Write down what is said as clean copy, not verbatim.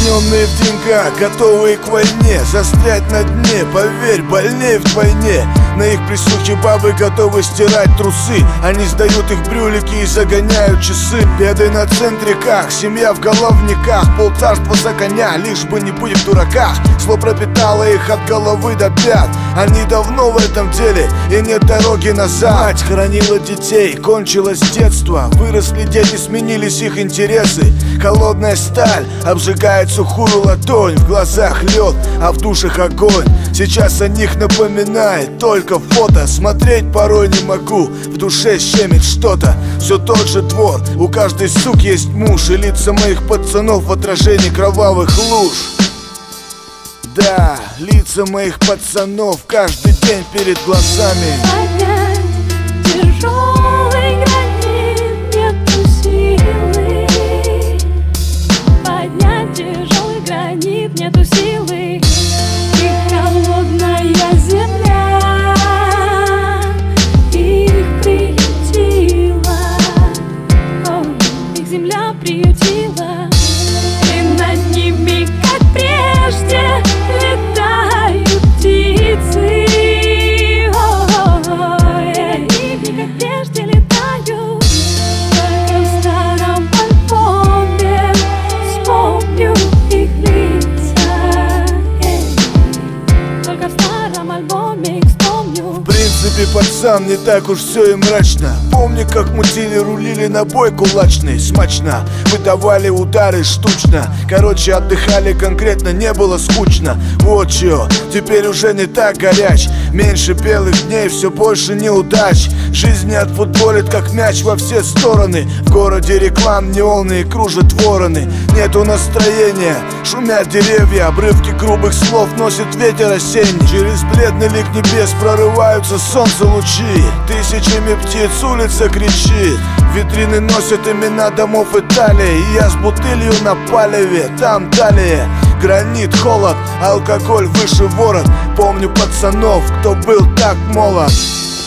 Обремененные в деньгах, готовые к войне, застрять на дне, поверь, больнее вдвойне. На их присухе бабы готовы стирать трусы. Они сдают их брюлики и загоняют часы. Беды на центриках, семья в головниках, полцарства за коня, лишь бы не быть в дураках. Зло пропитало их от головы до пят. Они давно в этом деле, и нет дороги назад. Мать хоронила детей, кончилось детство. Выросли дети, сменились их интересы. Холодная сталь обжигает сухую ладонь. В глазах лед, а в душах огонь. Сейчас о них напоминает только фото. Смотреть порой не могу, в душе щемит что-то. Все тот же двор, у каждой суки есть муж. И лица моих пацанов в отражении кровавых луж. Да, лица моих пацанов каждый день перед глазами. Поднять тяжелый гранит, нету силы. Поднять тяжелый гранит, нету силы. И холодная земля их приютила. О, их земля приютила. И над ними, как прежде, летают птицы. Они, как прежде, летают. Только в старом альбоме вспомню их лица. Только в старом альбоме их вспомню. В принципе, пацан, не так уж все и мрачно. Помню, как мутили, рулили на бой кулачный. Смачно, выдавали удары штучно. Короче, отдыхали конкретно, не было скучно. Вот чё, теперь уже не так горяч. Меньше белых дней, все больше неудач. Жизнь не отфутболит, как мяч во все стороны. В городе реклам неоны и кружат вороны. Нету настроения, шумят деревья. Обрывки грубых слов носит ветер осенний. Через бледный лик небес прорываются солнце лучи. Тысячами птиц улица кричит. Витрины носят имена домов Италии. И я с бутылью на палеве, там далее гранит, холод, алкоголь выше ворот. Помню пацанов, кто был так молод.